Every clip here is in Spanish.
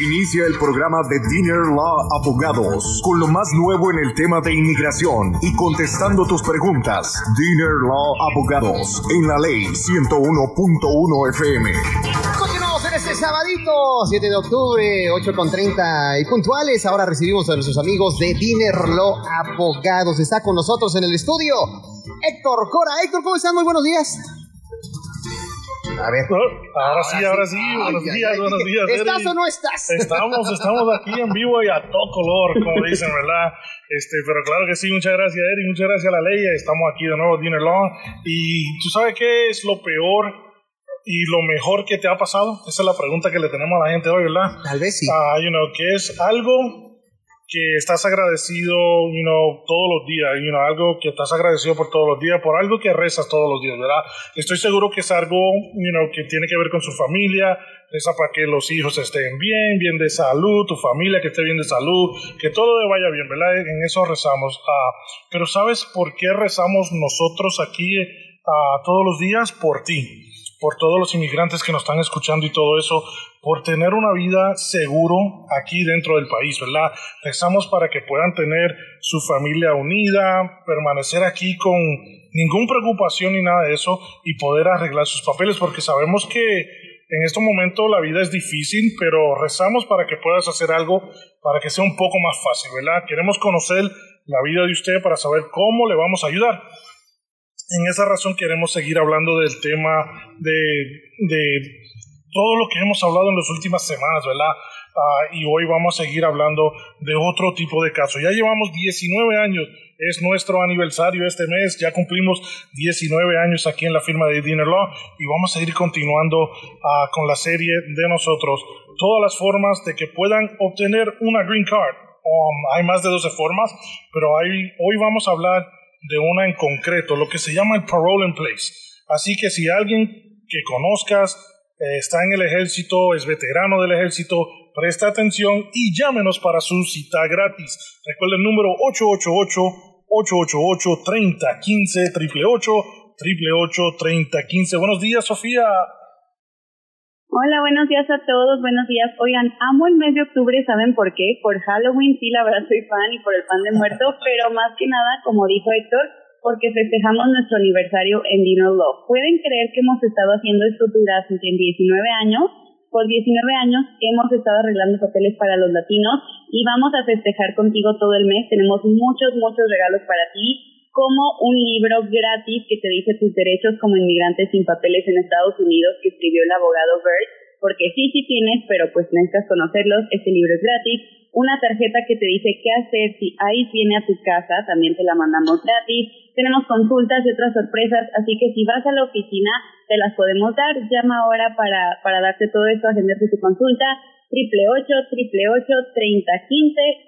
Inicia el programa de Dinner Law Abogados con lo más nuevo en el tema de inmigración y contestando tus preguntas. Dinner Law Abogados en la ley 101.1 FM. Continuamos en este sabadito, 7 de octubre, 8:30 y puntuales. Ahora recibimos a nuestros amigos de Dinner Law Abogados. Está con nosotros en el estudio Héctor Cora. Héctor, ¿cómo estás? Muy buenos días. A ver. Ahora sí. Buenos días. ¿Estás o no estás? Estamos aquí en vivo y a todo color, como dicen, ¿verdad? Pero claro que sí, muchas gracias, Eric, muchas gracias a la ley. Estamos aquí de nuevo, Dinner Law. Y ¿tú sabes qué es lo peor y lo mejor que te ha pasado? Esa es la pregunta que le tenemos a la gente hoy, ¿verdad? Tal vez sí. Que es algo que estás agradecido, todos los días, algo que estás agradecido por todos los días, por algo que rezas todos los días, ¿verdad? Estoy seguro que es algo, que tiene que ver con su familia, reza para que los hijos estén bien de salud, tu familia que esté bien de salud, que todo le vaya bien, ¿verdad? En eso rezamos. Pero ¿sabes por qué rezamos nosotros aquí todos los días? Por ti, por todos los inmigrantes que nos están escuchando y todo eso, por tener una vida seguro aquí dentro del país, ¿verdad? Rezamos para que puedan tener su familia unida, permanecer aquí con ninguna preocupación ni nada de eso y poder arreglar sus papeles, porque sabemos que en este momento la vida es difícil, pero rezamos para que puedas hacer algo para que sea un poco más fácil, ¿verdad? Queremos conocer la vida de usted para saber cómo le vamos a ayudar. En esa razón queremos seguir hablando del tema de todo lo que hemos hablado en las últimas semanas, ¿verdad? Y hoy vamos a seguir hablando de otro tipo de casos. Ya llevamos 19 años, es nuestro aniversario este mes, ya cumplimos 19 años aquí en la firma de Dinner Law y vamos a ir continuando con la serie de nosotros. Todas las formas de que puedan obtener una green card. Hay más de 12 formas, pero hoy vamos a hablar de una en concreto, lo que se llama el parole in place. Así que si alguien que conozcas está en el ejército, es veterano del ejército, presta atención y llámenos para su cita gratis. Recuerda el número 888-888-3015, 888-888-3015. Buenos días, Sofía. Hola, buenos días a todos, buenos días. Oigan, amo el mes de octubre, ¿saben por qué? Por Halloween, sí, la verdad soy fan, y por el pan de muerto, pero más que nada, como dijo Héctor, porque festejamos nuestro aniversario en Dinner Law. ¿Pueden creer que hemos estado haciendo esto durante 19 años? Por 19 años hemos estado arreglando papeles para los latinos y vamos a festejar contigo todo el mes. Tenemos muchos regalos para ti, como un libro gratis que te dice tus derechos como inmigrante sin papeles en Estados Unidos, que escribió el abogado Bert, porque sí tienes, pero pues necesitas conocerlos. Este libro es gratis. Una tarjeta que te dice qué hacer si ICE viene a tu casa, también te la mandamos gratis. Tenemos consultas y otras sorpresas, así que si vas a la oficina, te las podemos dar. Llama ahora para darte todo esto, agendarte tu consulta, 888-888-3015,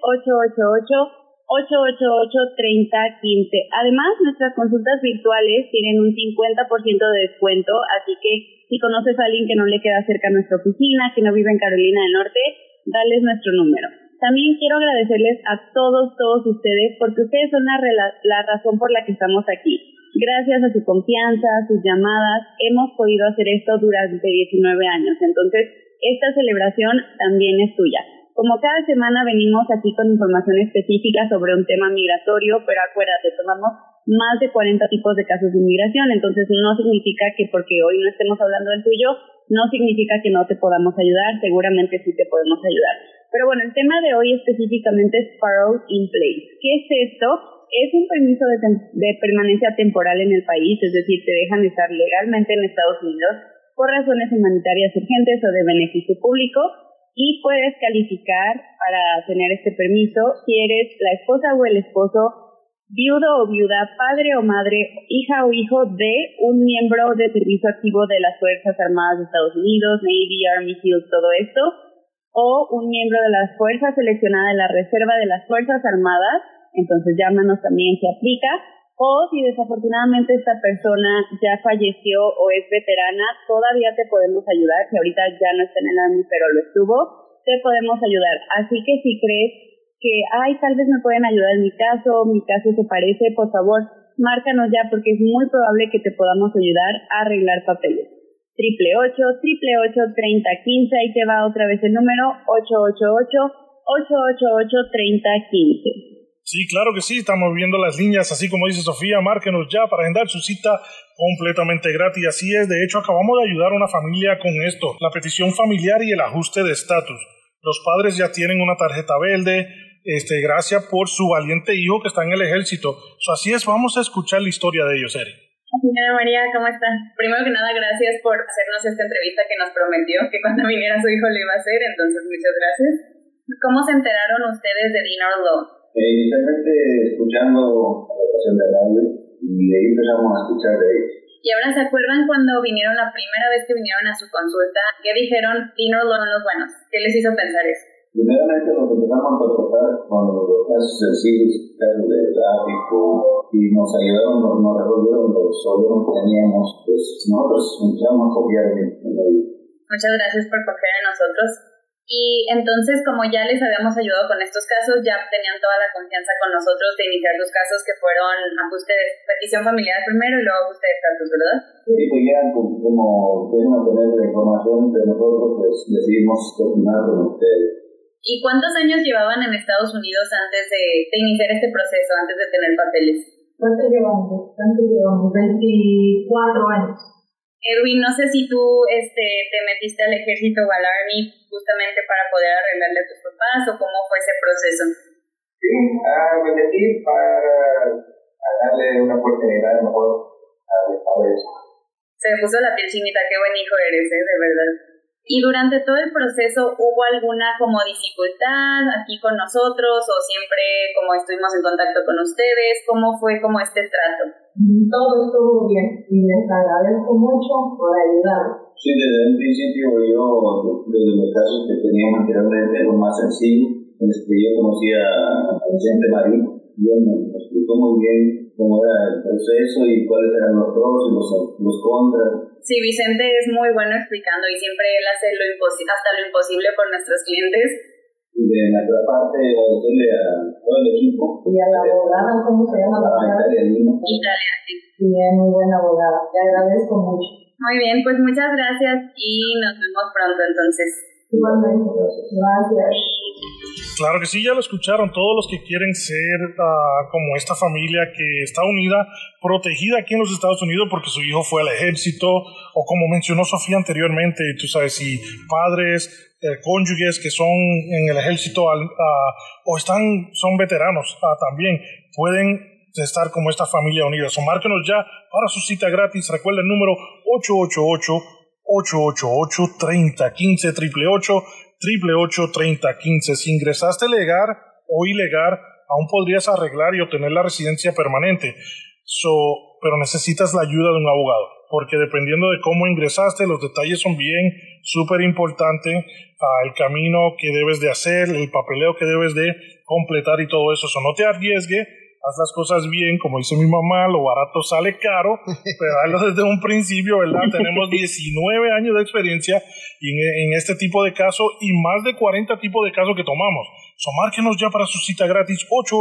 888-888-3015. Además, nuestras consultas virtuales tienen un 50% de descuento, así que si conoces a alguien que no le queda cerca a nuestra oficina, que no vive en Carolina del Norte, dales nuestro número. También quiero agradecerles a todos ustedes, porque ustedes son la razón por la que estamos aquí. Gracias a su confianza, a sus llamadas, hemos podido hacer esto durante 19 años. Entonces, esta celebración también es tuya. Como cada semana venimos aquí con información específica sobre un tema migratorio, pero acuérdate, tomamos más de 40 tipos de casos de inmigración, entonces no significa que porque hoy no estemos hablando del tuyo, no significa que no te podamos ayudar, seguramente sí te podemos ayudar. Pero bueno, el tema de hoy específicamente es parole in place. ¿Qué es esto? Es un permiso de permanencia temporal en el país, es decir, te dejan estar legalmente en Estados Unidos por razones humanitarias urgentes o de beneficio público, y puedes calificar para tener este permiso si eres la esposa o el esposo, viudo o viuda, padre o madre, hija o hijo de un miembro de servicio activo de las Fuerzas Armadas de Estados Unidos, Navy, Army, SEAL, todo esto, o un miembro de las fuerzas seleccionada de la Reserva de las Fuerzas Armadas, entonces llámanos también si aplica, o si desafortunadamente esta persona ya falleció o es veterana, todavía te podemos ayudar, si ahorita ya no está en el Army pero lo estuvo, te podemos ayudar. Así que si crees que, tal vez me pueden ayudar en mi caso se parece, por favor, márcanos ya porque es muy probable que te podamos ayudar a arreglar papeles. 888-888-3015. Ahí te va otra vez el número 888-888-3015. Sí, claro que sí, estamos viendo las líneas, así como dice Sofía, márquenos ya para agendar su cita completamente gratis. Así es, de hecho acabamos de ayudar a una familia con esto, la petición familiar y el ajuste de estatus. Los padres ya tienen una tarjeta verde, gracias por su valiente hijo que está en el ejército. Así es, vamos a escuchar la historia de ellos, Eri. Señora María, ¿cómo está? Primero que nada, gracias por hacernos esta entrevista que nos prometió que cuando viniera su hijo lo iba a hacer, entonces muchas gracias. ¿Cómo se enteraron ustedes de Dinner Law? Inicialmente escuchando la estación de radio y de ahí empezamos a escuchar de ellos. ¿Y ahora se acuerdan cuando vinieron la primera vez que vinieron a su consulta? ¿Qué dijeron? Dinner Law son los buenos. ¿Qué les hizo pensar eso? Primeramente nos empezamos a tratar con los casos sencillos, casos de tráfico, y nos ayudaron, nos resolvieron los problemas que teníamos. Pues nosotros empezamos a confiar en ellos. Muchas gracias por confiar en nosotros. Y entonces, como ya les habíamos ayudado con estos casos, ya tenían toda la confianza con nosotros de iniciar los casos que fueron ajuste de petición familiar primero y luego ajuste de estatus, ¿verdad? Sí, pues ya como pudimos tener la información de nosotros, pues decidimos continuar con ustedes. ¿Y cuántos años llevaban en Estados Unidos antes de iniciar este proceso, antes de tener papeles? ¿Cuánto llevamos? 24 años. Edwin, no sé si tú te metiste al ejército o al Army justamente para poder arreglarle a tus papás o cómo fue ese proceso. Sí, me metí para darle una oportunidad mejor a eso. Se me puso la piel chinita, qué buen hijo eres, de verdad. ¿Y durante todo el proceso hubo alguna como dificultad aquí con nosotros o siempre como estuvimos en contacto con ustedes? ¿Cómo fue como este trato? Todo estuvo bien y les agradezco mucho por ayudar. Sí, desde un principio yo, desde los casos que teníamos anteriormente, lo más sencillo, yo conocía a Vicente Marín y él me explicó muy bien cómo era el proceso y cuáles eran los pros y los contras. Sí, Vicente es muy bueno explicando y siempre él hace hasta lo imposible por nuestros clientes. Y de nuestra parte, agradecerle a todo el equipo. Y a la abogada, ¿cómo se llama? Italia, sí. Sí, es muy buena abogada. Te agradezco mucho. Muy bien, pues muchas gracias y nos vemos pronto entonces. Igualmente, gracias. Claro que sí, ya lo escucharon, todos los que quieren ser como esta familia que está unida, protegida aquí en los Estados Unidos porque su hijo fue al ejército, o como mencionó Sofía anteriormente, tú sabes, si padres, cónyuges que son en el ejército o son veteranos también, pueden estar como esta familia unida. So, márquenos ya para su cita gratis, recuerda el número 888-888-3015, 888-888-3015. Si ingresaste legal o ilegal, aún podrías arreglar y obtener la residencia permanente. Pero necesitas la ayuda de un abogado, porque dependiendo de cómo ingresaste, los detalles son súper importantes, el camino que debes de hacer, el papeleo que debes de completar y todo eso. No te arriesgues, haz las cosas bien, como dice mi mamá, lo barato sale caro, pero hazlo desde un principio, ¿verdad? Tenemos 19 años de experiencia en este tipo de casos y más de 40 tipos de casos que tomamos. Márquenos ya para su cita gratis,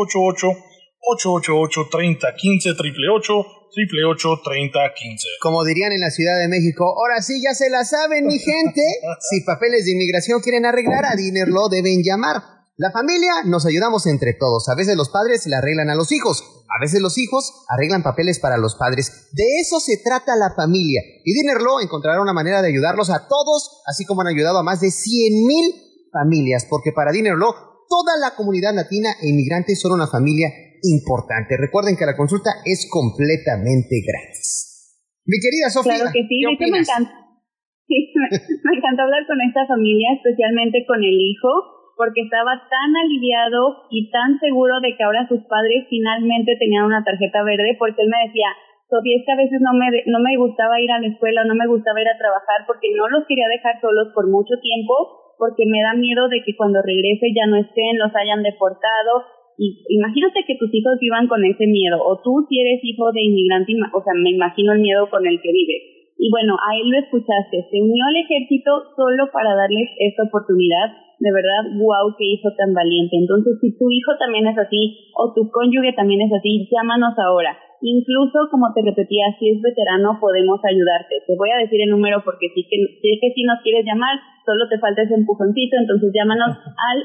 888-888-3015, 888-888-3015. Como dirían en la Ciudad de México, ahora sí ya se la saben, mi gente. Si papeles de inmigración quieren arreglar, a Dinner Law deben llamar. La familia nos ayudamos entre todos. A veces los padres le arreglan a los hijos. A veces los hijos arreglan papeles para los padres. De eso se trata la familia. Y Dinner Law encontrará una manera de ayudarlos a todos, así como han ayudado a más de 100,000 familias. Porque para Dinner Law, toda la comunidad latina e inmigrantes son una familia importante. Recuerden que la consulta es completamente gratis. Mi querida Sofía, claro que sí, ¿qué opinas? Me encanta. Sí, me encanta hablar con esta familia, especialmente con el hijo, porque estaba tan aliviado y tan seguro de que ahora sus padres finalmente tenían una tarjeta verde, porque él me decía, Sofía, es que a veces no me gustaba ir a la escuela, no me gustaba ir a trabajar, porque no los quería dejar solos por mucho tiempo, porque me da miedo de que cuando regrese ya no estén, los hayan deportado. Y imagínate que tus hijos vivan con ese miedo, o tú si eres hijo de inmigrante, o sea, me imagino el miedo con el que vives. Y bueno, a él lo escuchaste, se unió al ejército solo para darles esta oportunidad. De verdad, wow, qué hijo tan valiente. Entonces, si tu hijo también es así, o tu cónyuge también es así, llámanos ahora. Incluso, como te repetía, si es veterano, podemos ayudarte. Te voy a decir el número porque si es que si nos quieres llamar, solo te falta ese empujoncito, entonces llámanos al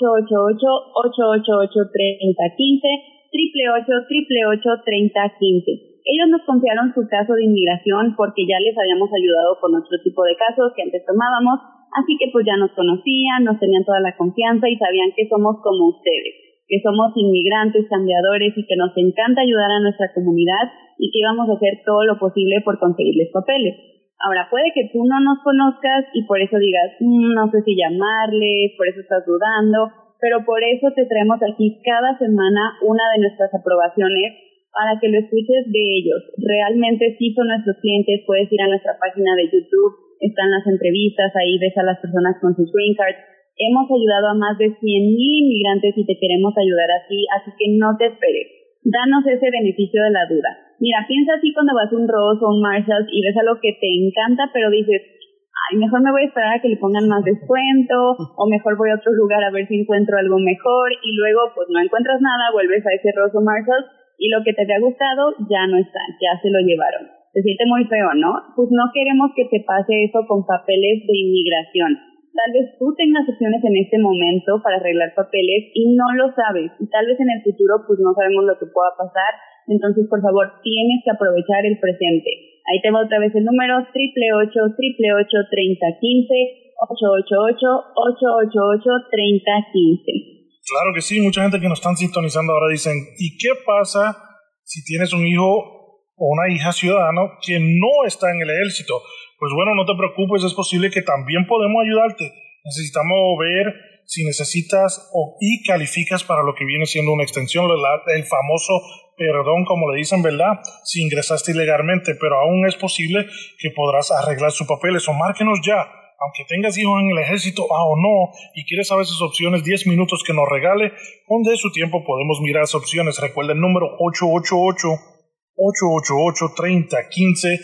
888-888-3015, 888-888-3015. Ellos nos confiaron su caso de inmigración porque ya les habíamos ayudado con otro tipo de casos que antes tomábamos, así que pues ya nos conocían, nos tenían toda la confianza y sabían que somos como ustedes, que somos inmigrantes, cambiadores y que nos encanta ayudar a nuestra comunidad y que íbamos a hacer todo lo posible por conseguirles papeles. Ahora, puede que tú no nos conozcas y por eso digas, no sé si llamarles, por eso estás dudando, pero por eso te traemos aquí cada semana una de nuestras aprobaciones para que lo escuches de ellos. Realmente sí son nuestros clientes, puedes ir a nuestra página de YouTube, están las entrevistas, ahí ves a las personas con sus green cards. Hemos ayudado a más de 100,000 inmigrantes y te queremos ayudar así que no te esperes. Danos ese beneficio de la duda. Mira, piensa así cuando vas a un Ross o un Marshalls y ves algo que te encanta, pero dices, ay, mejor me voy a esperar a que le pongan más descuento, o mejor voy a otro lugar a ver si encuentro algo mejor, y luego pues no encuentras nada, vuelves a ese Ross o Marshalls, y lo que te había gustado ya no está, ya se lo llevaron. Se siente muy feo, ¿no? Pues no queremos que te pase eso con papeles de inmigración. Tal vez tú tengas opciones en este momento para arreglar papeles y no lo sabes. Y tal vez en el futuro pues no sabemos lo que pueda pasar. Entonces, por favor, tienes que aprovechar el presente. Ahí te va otra vez el número 888-888-3015, 888-888-3015. Claro que sí, mucha gente que nos están sintonizando ahora dicen, ¿y qué pasa si tienes un hijo o una hija ciudadano que no está en el ejército? Pues bueno, no te preocupes, es posible que también podemos ayudarte. Necesitamos ver si necesitas y calificas para lo que viene siendo una extensión, el famoso perdón, como le dicen, ¿verdad? Si ingresaste ilegalmente, pero aún es posible que podrás arreglar sus papeles, o márquenos ya. Aunque tengas hijos en el ejército o no, y quieres saber sus opciones, 10 minutos que nos regale, con de su tiempo podemos mirar esas opciones. Recuerda el número 888-888-3015,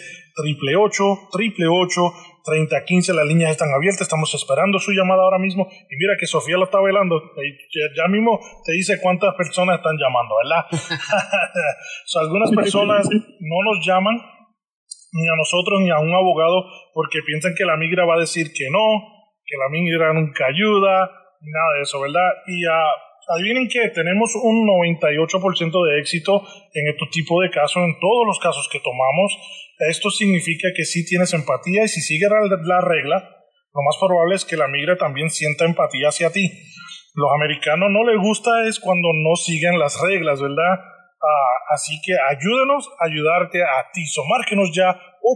888-888-3015. Las líneas están abiertas, estamos esperando su llamada ahora mismo. Y mira que Sofía lo está velando, ya mismo te dice cuántas personas están llamando, ¿verdad? Algunas personas no nos llaman, ni a nosotros ni a un abogado, porque piensan que la migra va a decir que no, que la migra nunca ayuda, ni nada de eso, ¿verdad? Y adivinen que tenemos un 98% de éxito en este tipo de casos, en todos los casos que tomamos. Esto significa que sí tienes empatía, y si sigues la regla, lo más probable es que la migra también sienta empatía hacia ti. Los americanos no les gusta es cuando no siguen las reglas, ¿verdad? Así que ayúdenos a ayudarte a ti. Márquenos ya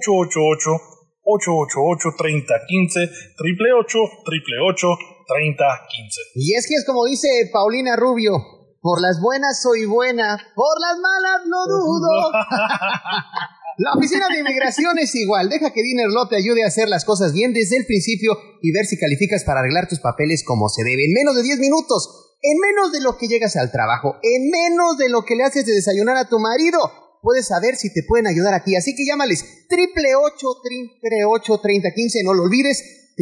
888-888-3015, 888-888-3015. Y es que es como dice Paulina Rubio, por las buenas soy buena, por las malas no dudo. La oficina de inmigración es igual. Deja que Diner Law te ayude a hacer las cosas bien desde el principio y ver si calificas para arreglar tus papeles como se debe. En menos de 10 minutos, en menos de lo que llegas al trabajo, en menos de lo que le haces de desayunar a tu marido, puedes saber si te pueden ayudar a ti. Así que llámales 888-888-3015. No lo olvides,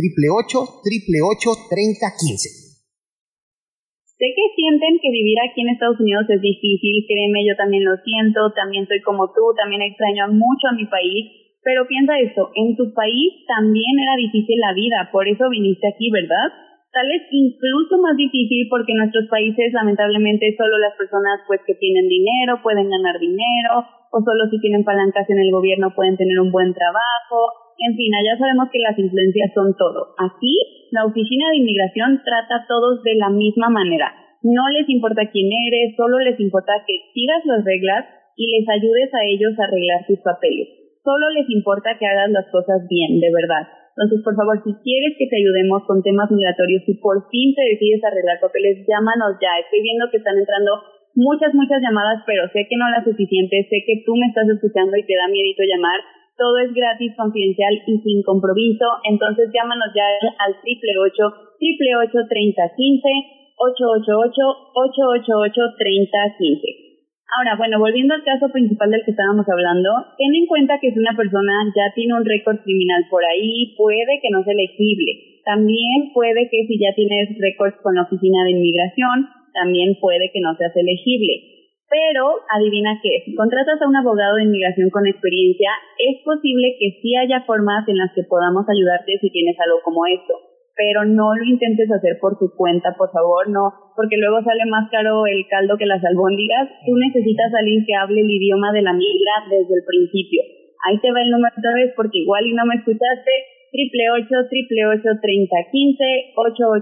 888-888-3015. Sé que sienten que vivir aquí en Estados Unidos es difícil, créeme, yo también lo siento, también soy como tú, también extraño mucho a mi país, pero piensa esto, en tu país también era difícil la vida, por eso viniste aquí, ¿verdad? Tal vez incluso más difícil porque en nuestros países lamentablemente solo las personas pues que tienen dinero pueden ganar dinero, o solo si tienen palancas en el gobierno pueden tener un buen trabajo. En fin, allá sabemos que las influencias son todo. Aquí, la oficina de inmigración trata a todos de la misma manera. No les importa quién eres, solo les importa que sigas las reglas y les ayudes a ellos a arreglar sus papeles. Solo les importa que hagas las cosas bien, de verdad. Entonces, por favor, si quieres que te ayudemos con temas migratorios y por fin te decides arreglar papeles, llámanos ya. Estoy viendo que están entrando muchas llamadas, pero sé que no las suficientes. Sé que tú me estás escuchando y te da miedito llamar. Todo es gratis, confidencial y sin compromiso. Entonces llámanos ya al 888-888-3015, 888-888-3015. Ahora, bueno, volviendo al caso principal del que estábamos hablando, ten en cuenta que si una persona ya tiene un récord criminal por ahí, puede que no sea elegible. También puede que si ya tienes récords con la oficina de inmigración, también puede que no seas elegible. Pero, adivina qué, si contratas a un abogado de inmigración con experiencia, es posible que sí haya formas en las que podamos ayudarte si tienes algo como esto. Pero no lo intentes hacer por tu cuenta, por favor, no, porque luego sale más caro el caldo que las albóndigas. Tú necesitas a alguien que hable el idioma de la migra desde el principio. Ahí te va el número otra vez, porque igual y no me escuchaste, 888-888-3015,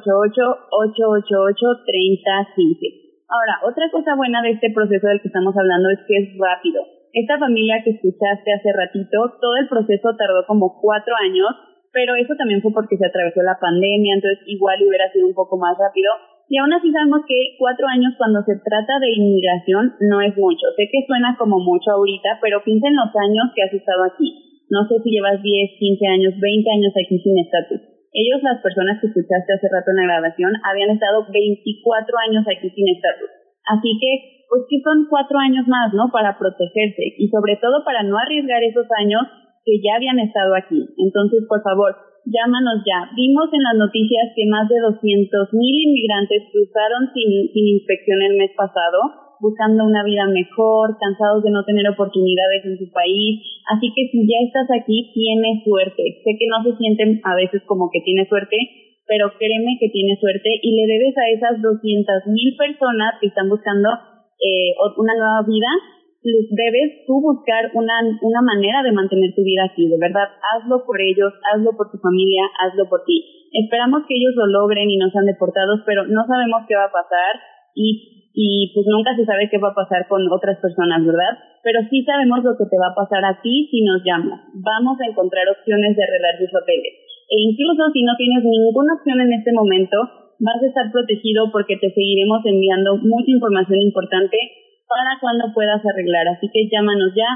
888-888-3015. Ahora, otra cosa buena de este proceso del que estamos hablando es que es rápido. Esta familia que escuchaste hace ratito, todo el proceso tardó como 4 años, pero eso también fue porque se atravesó la pandemia, entonces igual hubiera sido un poco más rápido. Y aún así sabemos que 4 años cuando se trata de inmigración no es mucho. Sé que suena como mucho ahorita, pero piensa en los años que has estado aquí. No sé si llevas 10, 15 años, 20 años aquí sin estatus. Ellos, las personas que escuchaste hace rato en la grabación, habían estado 24 años aquí sin estatus. Así que, pues que son 4 años más, ¿no? Para protegerse y sobre todo para no arriesgar esos años que ya habían estado aquí. Entonces, por favor, llámanos ya. Vimos en las noticias que más de 200,000 inmigrantes cruzaron sin inspección el mes pasado, buscando una vida mejor, cansados de no tener oportunidades en su país. Así que si ya estás aquí, tienes suerte. Sé que no se sienten a veces como que tienes suerte, pero créeme que tienes suerte y le debes a esas 200,000 personas que están buscando una nueva vida, les debes tú buscar una manera de mantener tu vida aquí. De verdad, hazlo por ellos, hazlo por tu familia, hazlo por ti. Esperamos que ellos lo logren y no sean deportados, pero no sabemos qué va a pasar y pues nunca se sabe qué va a pasar con otras personas, ¿verdad? Pero sí sabemos lo que te va a pasar a ti si nos llamas. Vamos a encontrar opciones de arreglar tus papeles. E incluso si no tienes ninguna opción en este momento, vas a estar protegido porque te seguiremos enviando mucha información importante para cuando puedas arreglar. Así que llámanos ya,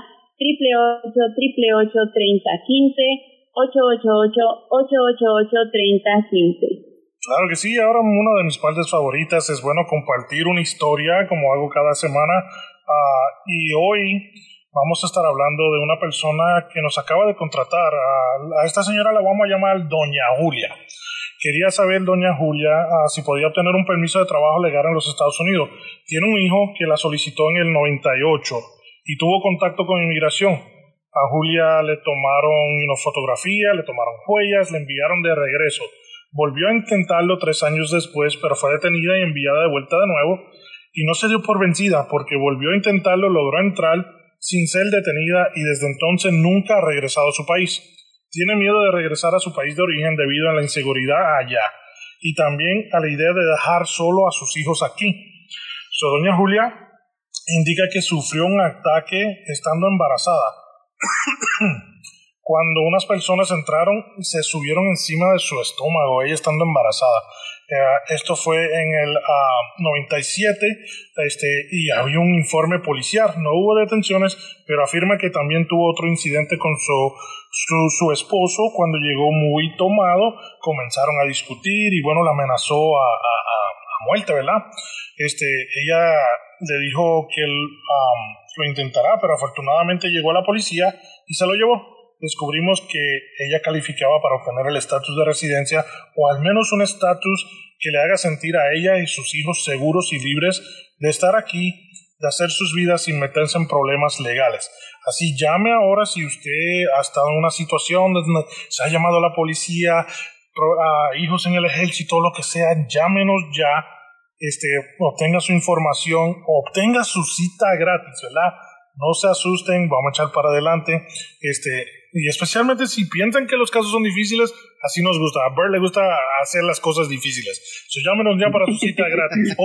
888-888-3015, 888-888-3015. Claro que sí, ahora una de mis partes favoritas es bueno compartir una historia como hago cada semana y hoy vamos a estar hablando de una persona que nos acaba de contratar. A esta señora la vamos a llamar Doña Julia. Quería saber, Doña Julia, si podía obtener un permiso de trabajo legal en los Estados Unidos. Tiene un hijo que la solicitó en el 98 y tuvo contacto con inmigración. A Julia le tomaron fotografías, le tomaron huellas, le enviaron de regreso. Volvió a intentarlo 3 años después, pero fue detenida y enviada de vuelta de nuevo, y no se dio por vencida, porque volvió a intentarlo, logró entrar sin ser detenida, y desde entonces nunca ha regresado a su país. Tiene miedo de regresar a su país de origen debido a la inseguridad allá, y también a la idea de dejar solo a sus hijos aquí. Doña Julia indica que sufrió un ataque estando embarazada. Cuando unas personas entraron y se subieron encima de su estómago, ella estando embarazada. Esto fue en el 97 y había un informe policial. No hubo detenciones, pero afirma que también tuvo otro incidente con su esposo. Cuando llegó muy tomado, comenzaron a discutir y la amenazó a muerte, ¿verdad? Ella le dijo que él lo intentará, pero afortunadamente llegó a la policía y se lo llevó. Descubrimos que ella calificaba para obtener el estatus de residencia o al menos un estatus que le haga sentir a ella y sus hijos seguros y libres de estar aquí, de hacer sus vidas sin meterse en problemas legales. Así, llame ahora si usted ha estado en una situación donde se ha llamado a la policía, a hijos en el ejército, lo que sea, llámenos ya, obtenga su información, obtenga su cita gratis, ¿verdad? No se asusten, vamos a echar para adelante, y especialmente si piensan que los casos son difíciles, así nos gusta. A Bert le gusta hacer las cosas difíciles. Llámenos ya para su cita gratis,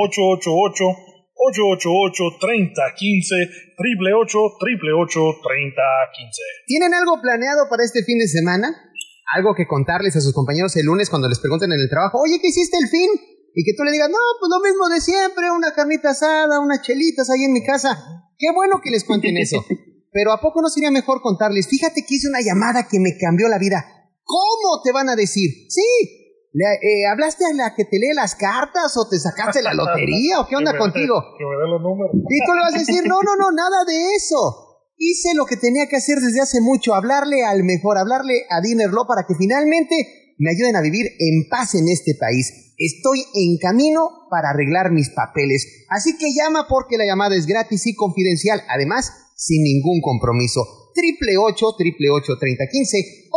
888-888-3015, 888-888-3015. ¿Tienen algo planeado para este fin de semana? ¿Algo que contarles a sus compañeros el lunes cuando les pregunten en el trabajo? Oye, ¿qué hiciste el fin? Y que tú le digas, no, pues lo mismo de siempre, una carnita asada, unas chelitas ahí en mi casa. Qué bueno que les cuenten eso. Pero ¿a poco no sería mejor contarles? Fíjate que hice una llamada que me cambió la vida. ¿Cómo te van a decir? Sí, ¿hablaste a la que te lee las cartas o te sacaste la lotería o qué onda contigo? Que me dé los números. Y tú le vas a decir, no, nada de eso. Hice lo que tenía que hacer desde hace mucho, hablarle al mejor, hablarle a Diner Law para que finalmente me ayuden a vivir en paz en este país. Estoy en camino para arreglar mis papeles. Así que llama porque la llamada es gratis y confidencial. Además, sin ningún compromiso. 888-888-3015,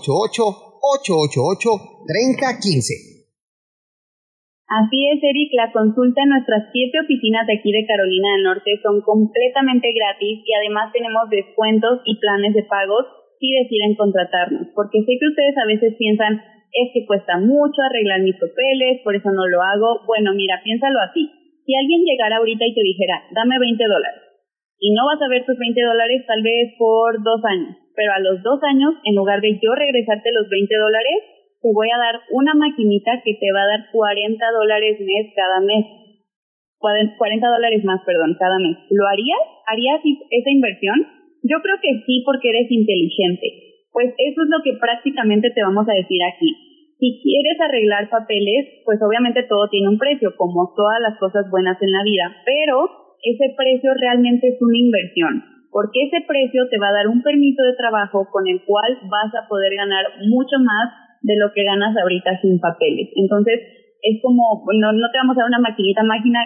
888-888-3015. Así es, Eric, la consulta en nuestras 7 oficinas de aquí de Carolina del Norte son completamente gratis y además tenemos descuentos y planes de pagos si deciden contratarnos, porque sé que ustedes a veces piensan, es que cuesta mucho arreglar mis papeles, por eso no lo hago. Bueno, mira, piénsalo así. Si alguien llegara ahorita y te dijera, dame $20, y no vas a ver tus $20 tal vez por 2 años, pero a los 2 años, en lugar de yo regresarte los $20, te voy a dar una maquinita que te va a dar $40 mes cada mes. $40 más, cada mes. ¿Lo harías? ¿Harías esa inversión? Yo creo que sí, porque eres inteligente. Pues eso es lo que prácticamente te vamos a decir aquí. Si quieres arreglar papeles, pues obviamente todo tiene un precio, como todas las cosas buenas en la vida, pero ese precio realmente es una inversión, porque ese precio te va a dar un permiso de trabajo con el cual vas a poder ganar mucho más de lo que ganas ahorita sin papeles. Entonces, es como, no te vamos a dar una maquinita mágica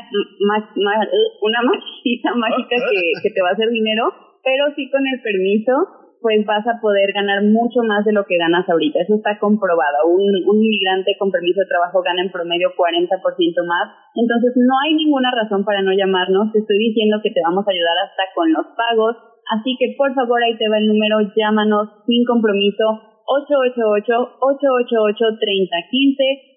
que te va a hacer dinero, pero sí con el permiso, pues vas a poder ganar mucho más de lo que ganas ahorita. Eso está comprobado. Un migrante con permiso de trabajo gana en promedio 40% más. Entonces, no hay ninguna razón para no llamarnos. Te estoy diciendo que te vamos a ayudar hasta con los pagos. Así que, por favor, ahí te va el número. Llámanos sin compromiso. 888-888-3015,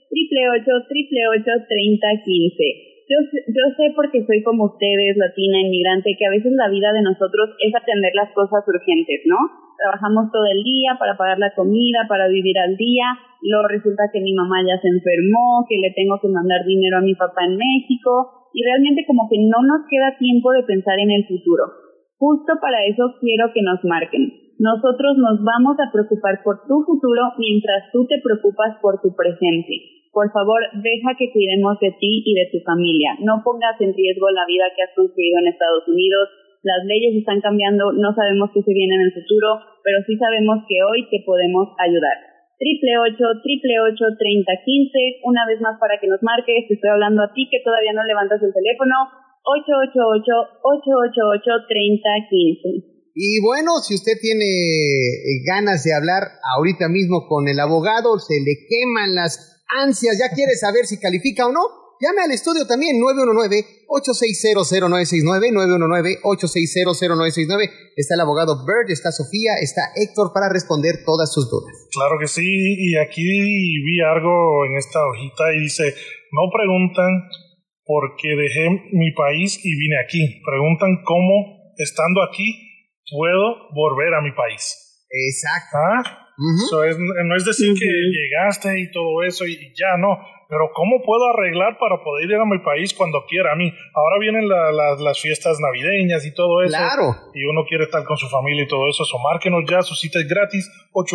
888-888-3015. Yo sé porque soy como ustedes, latina, inmigrante, que a veces la vida de nosotros es atender las cosas urgentes, ¿no? Trabajamos todo el día para pagar la comida, para vivir al día, luego resulta que mi mamá ya se enfermó, que le tengo que mandar dinero a mi papá en México, y realmente como que no nos queda tiempo de pensar en el futuro. Justo para eso quiero que nos marquen. Nosotros nos vamos a preocupar por tu futuro mientras tú te preocupas por tu presente. Por favor, deja que cuidemos de ti y de tu familia. No pongas en riesgo la vida que has construido en Estados Unidos. Las leyes están cambiando, no sabemos qué se viene en el futuro, pero sí sabemos que hoy te podemos ayudar. 888-888-3015, una vez más para que nos marques. Te estoy hablando a ti que todavía no levantas el teléfono. 888-888-3015. Y bueno, si usted tiene ganas de hablar ahorita mismo con el abogado, se le queman las ansias, ya quiere saber si califica o no, llame al estudio también, 919-860-0969, 919-860-0969. Está el abogado Bird, está Sofía, está Héctor para responder todas sus dudas. Claro que sí, y aquí vi algo en esta hojita y dice, no preguntan por qué dejé mi país y vine aquí, preguntan cómo, estando aquí, puedo volver a mi país. Exacto. No es decir que llegaste y todo eso y ya no, pero ¿cómo puedo arreglar para poder ir a mi país cuando quiera? A mí, ahora vienen las fiestas navideñas y todo eso. Claro. Y uno quiere estar con su familia y todo eso. Márquenos ya, su cita es gratis,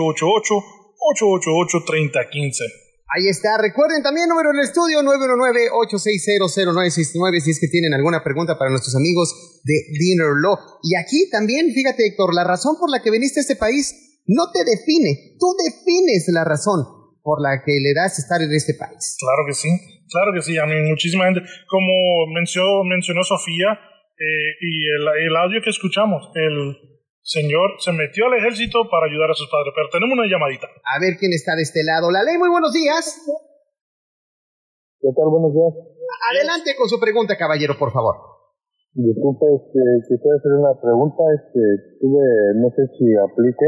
888-888-3015. Ahí está. Recuerden también número del estudio 919-860-0969 si es que tienen alguna pregunta para nuestros amigos de Dinner Law. Y aquí también, fíjate, Héctor, la razón por la que viniste a este país no te define. Tú defines la razón por la que le das estar en este país. Claro que sí. A mí muchísima gente, como mencionó Sofía, y el audio que escuchamos, el señor se metió al ejército para ayudar a sus padres, pero tenemos una llamadita. A ver quién está de este lado. La Ley, muy buenos días. ¿Qué tal? Buenos días. Adelante con su pregunta, caballero, por favor. Disculpe, quisiera hacer una pregunta. No sé si aplique.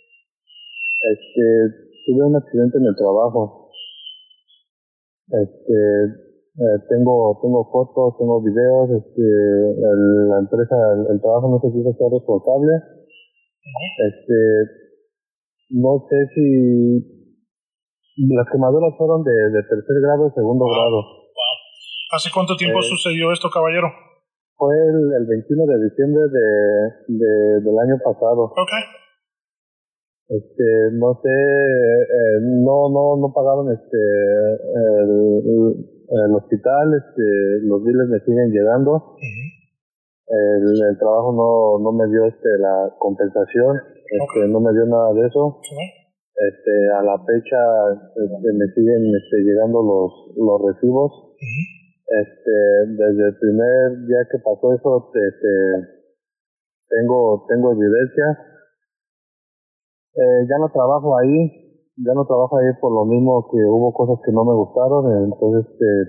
Tuve un accidente en el trabajo. Tengo fotos, tengo videos. La empresa, el trabajo no se quiso ser responsable. No sé si las quemaduras fueron de tercer grado o segundo grado. Wow. ¿Hace cuánto tiempo sucedió esto, caballero? Fue el 21 de diciembre del año pasado. Okay. No sé, no pagaron el hospital, los biles me siguen llegando. El trabajo no me dio la compensación, no me dio nada de eso. A la fecha me siguen llegando los recibos. Desde el primer día que pasó eso, tengo evidencia. Ya no trabajo ahí por lo mismo que hubo cosas que no me gustaron, entonces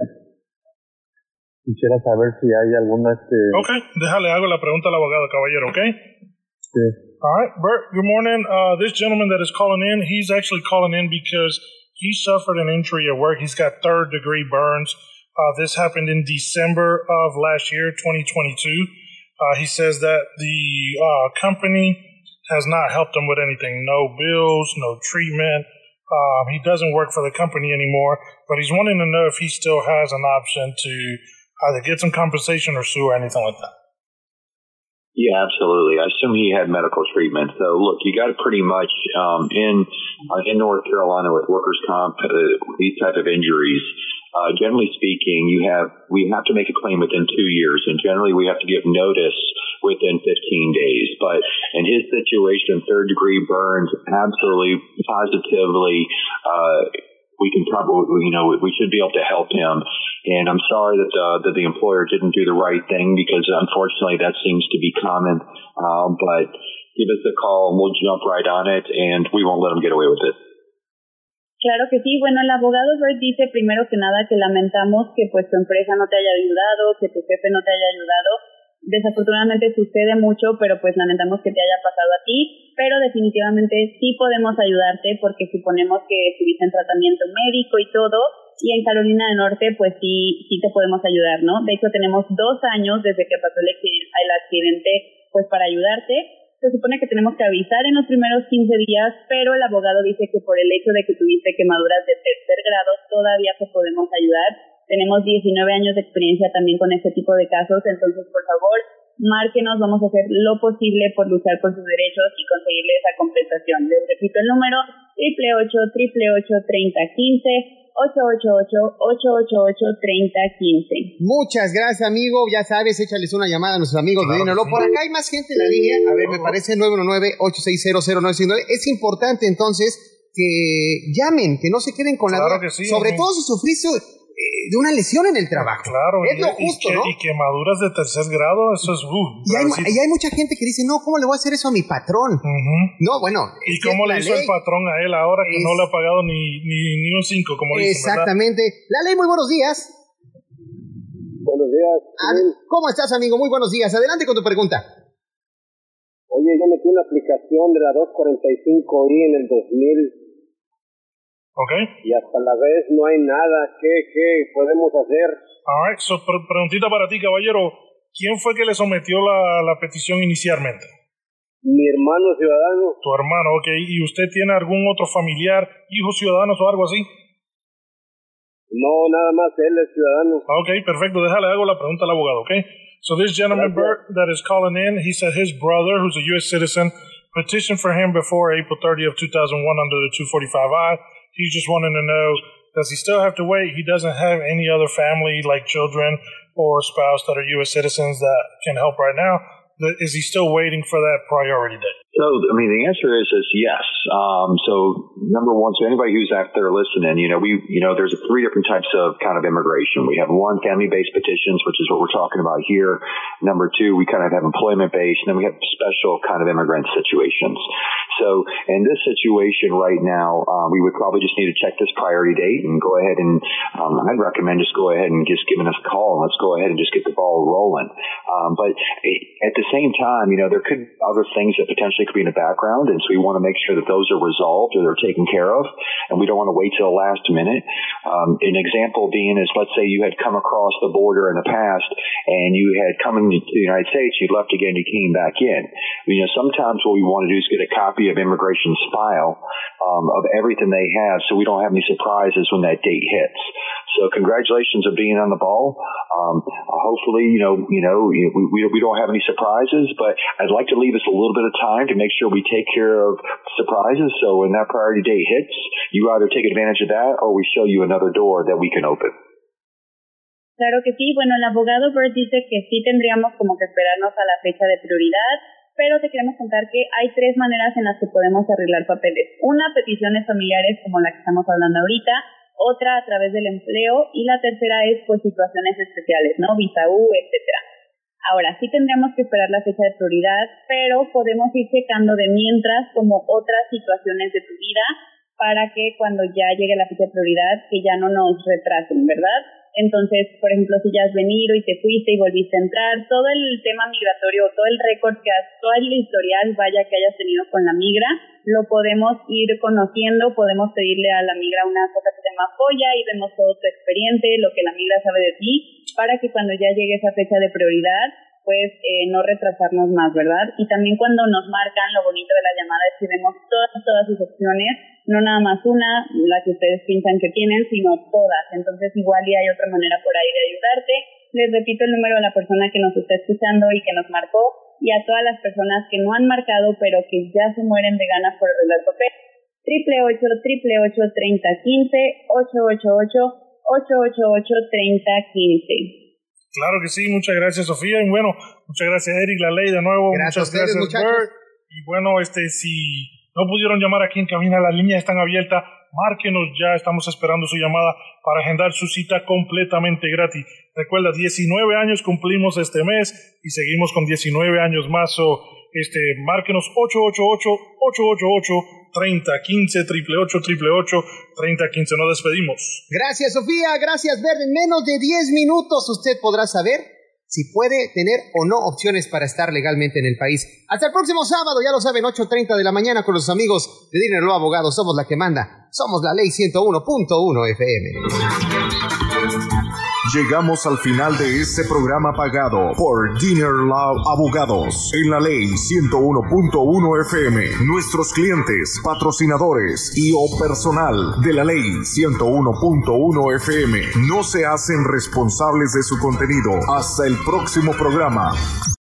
quisiera saber si hay alguna Ok, déjale hago la pregunta al abogado, caballero, ¿ok? Sí. All right, Bert, good morning. This gentleman that is calling in, he's actually calling in because he suffered an injury at work. He's got third-degree burns. This happened in December of last year, 2022. He says that the company has not helped him with anything. No bills, no treatment. He doesn't work for the company anymore, but he's wanting to know if he still has an option to either get some compensation or sue or anything like that. Yeah, absolutely. I assume he had medical treatment. So, look, you got to pretty much in North Carolina with workers' comp, these type of injuries. Generally speaking, we have to make a claim within 2 years, and generally we have to give notice within 15 days. But in his situation, third-degree burns, absolutely, positively, we can probably, we should be able to help him. And I'm sorry that the employer didn't do the right thing, because unfortunately that seems to be common. But give us a call and we'll jump right on it, and we won't let him get away with it. Claro que sí. Bueno, el abogado Bert dice primero que nada que lamentamos que pues tu empresa no te haya ayudado, que tu jefe no te haya ayudado. Desafortunadamente sucede mucho, pero pues lamentamos que te haya pasado a ti, pero definitivamente sí podemos ayudarte porque suponemos que estuviste en tratamiento médico y todo, y en Carolina del Norte pues sí te podemos ayudar, ¿no? De hecho tenemos 2 años desde que pasó el accidente pues para ayudarte. Se supone que tenemos que avisar en los primeros 15 días, pero el abogado dice que por el hecho de que tuviste quemaduras de tercer grado todavía te podemos ayudar. Tenemos 19 años de experiencia también con este tipo de casos, entonces por favor, márquenos, vamos a hacer lo posible por luchar por sus derechos y conseguirle esa compensación. Les repito el número, 888-888-3015, 888-888-3015. Muchas gracias, amigo. Ya sabes, échales una llamada a nuestros amigos de Dínerlo. Por acá hay más gente en la línea. A ver, me parece 919-860-0959. Es importante, entonces, que llamen, que no se queden con la duda. Que sí, sobre todo si sufriste de una lesión en el trabajo. Claro, es lo justo, ¿no? Y quemaduras de tercer grado, eso es... y hay mucha gente que dice, no, ¿cómo le voy a hacer eso a mi patrón? No, bueno... ¿Y cómo le hizo el patrón a él ahora que no le ha pagado ni un 5, como dicen, exactamente. ¿Verdad? La ley, muy buenos días. Buenos días. ¿Cómo estás, amigo? Muy buenos días. Adelante con tu pregunta. Oye, yo metí una aplicación de la 245i en el 2000. Okay. Y hasta la vez no hay nada. ¿Qué podemos hacer? All right. So, preguntita para ti, caballero. ¿Quién fue que le sometió la petición inicialmente? Mi hermano ciudadano. Tu hermano, ok. ¿Y usted tiene algún otro familiar, hijos ciudadanos o algo así? No, nada más él es ciudadano. Ok, perfecto. Déjale hago la pregunta al abogado, ok? So this gentleman, Bert, that is calling in, he said his brother, who's a U.S. citizen, petitioned for him before April 30 of 2001 under the 245I. He's just wanting to know, does he still have to wait? He doesn't have any other family, like children or spouse that are U.S. citizens that can help right now. Is he still waiting for that priority date? So, I mean, the answer is yes. So, number one, so anybody who's out there listening, there's 3 different types of kind of immigration. We have one, family-based petitions, which is what we're talking about here. Number 2, we kind of have employment-based, and then we have special kind of immigrant situations. So, in this situation right now, we would probably just need to check this priority date and go ahead and I'd recommend just go ahead and just giving us a call, and let's go ahead and just get the ball rolling. But at the same time, there could be other things that potentially could be in the background, and so we want to make sure that those are resolved or they're taken care of, and we don't want to wait till the last minute. An example being is, let's say you had come across the border in the past and you had come into the United States, you left again, you came back in. Sometimes what we want to do is get a copy of immigration's file of everything they have, so we don't have any surprises when that date hits. So congratulations on being on the ball. Hopefully, we don't have any surprises, but I'd like to leave us a little bit of time to make sure we take care of surprises. So when that priority date hits, you either take advantage of that or we show you another door that we can open. Claro que sí. Bueno, el abogado Bert dice que sí tendríamos como que esperarnos a la fecha de prioridad, pero te queremos contar que hay 3 maneras en las que podemos arreglar papeles. Una, peticiones familiares como la que estamos hablando ahorita, otra a través del empleo y la tercera es pues situaciones especiales, ¿no? Visa U, etcétera. Ahora, sí tendríamos que esperar la fecha de prioridad, pero podemos ir checando de mientras como otras situaciones de tu vida para que cuando ya llegue la fecha de prioridad, que ya no nos retrasen, ¿verdad? Entonces, por ejemplo, si ya has venido y te fuiste y volviste a entrar, todo el tema migratorio, todo el récord que has, todo el historial, vaya, que hayas tenido con la migra, lo podemos ir conociendo, podemos pedirle a la migra una cosa que se llama folla y vemos todo tu expediente, lo que la migra sabe de ti, para que cuando ya llegue esa fecha de prioridad, pues no retrasarnos más, ¿verdad? Y también cuando nos marcan, lo bonito de la llamada es que vemos todas sus opciones, no nada más una, la que ustedes piensan que tienen, sino todas. Entonces igual y hay otra manera por ahí de ayudarte. Les repito el número de la persona que nos está escuchando y que nos marcó, y a todas las personas que no han marcado, pero que ya se mueren de ganas por arreglar papel. 888-888-3015. Claro que sí, muchas gracias, Sofía, y bueno, muchas gracias, Eric, la ley de nuevo, gracias, muchas gracias, Bert, y bueno, si no pudieron llamar aquí en cabina, las líneas están abiertas, márquenos ya, estamos esperando su llamada para agendar su cita completamente gratis. Recuerda, 19 años cumplimos este mes y seguimos con 19 años más, márquenos 888-888-3015, 888-888-3015. Nos despedimos. Gracias, Sofía. Gracias, Bert. En menos de 10 minutos usted podrá saber si puede tener o no opciones para estar legalmente en el país. Hasta el próximo sábado, ya lo saben, 8:30 de la mañana con los amigos de Diner Law Abogados. Somos la que manda. Somos la Ley 101.1 FM. Llegamos al final de este programa pagado por Diner Law Abogados en la Ley 101.1 FM. Nuestros clientes, patrocinadores y o personal de la Ley 101.1 FM no se hacen responsables de su contenido. Hasta el próximo programa.